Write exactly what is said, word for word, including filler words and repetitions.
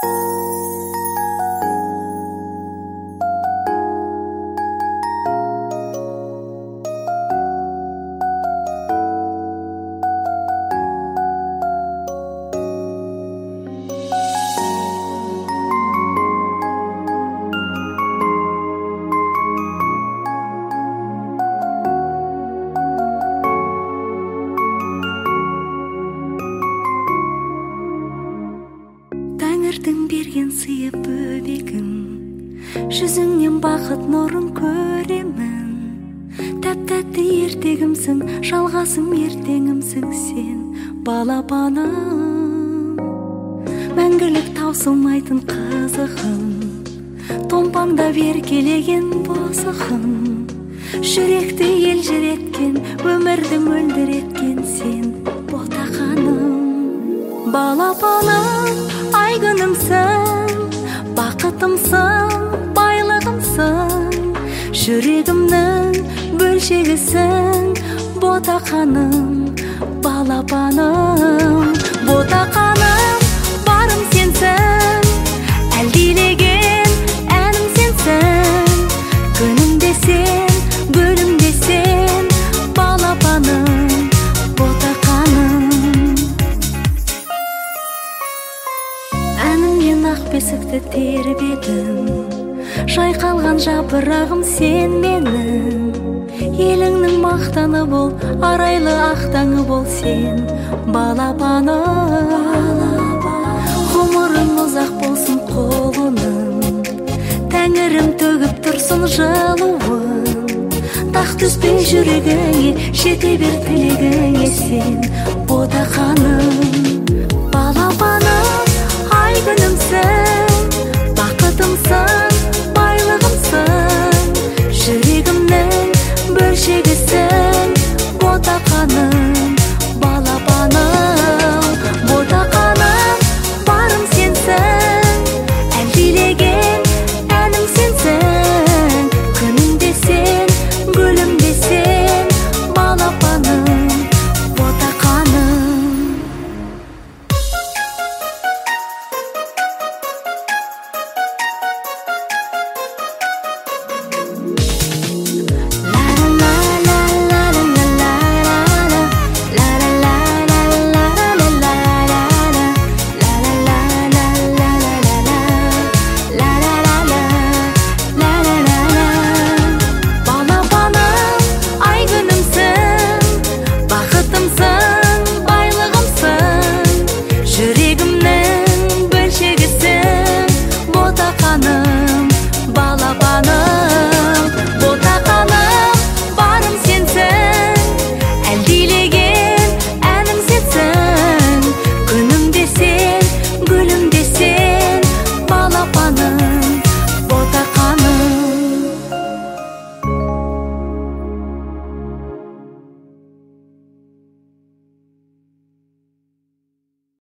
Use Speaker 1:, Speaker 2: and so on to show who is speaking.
Speaker 1: Тәңірдің берген сыйы бөбегім, жүзіңнен бақыт нұрын көремін. Тәп-тәтті ертегімсің, жалғасым ертеңімсің сен, балапаным. Мәңгілік таусылмайтын қызығым, томпаңдап еркелеген бозығым. Жүректі елжіреткен, өмірді мөлдір еткен сен, ботақаным. Балапаным, айгүнімсің, бақытымсың, байлығымсың. Жүрегімнің бөлшегісің, ботақаным, балапаным. Ботақаным, барым сенсің, әлдилеген әнім сенсің. Күнімде сен, гүлімде сен, балапаным, ботақаным. Әнімнен ақ бесікті тербедің, жайқалған жапырағым сен менің. Еліңнің мақтаны бол, арайлы ақтаңы бол сен, балапаным. Ғұмырың ұзақ болсын қолының, тәңірім төгіп тұрсын жылуын. Тақ түспей жүрегіңе, жете бер тілегіңе сен, ботақаным.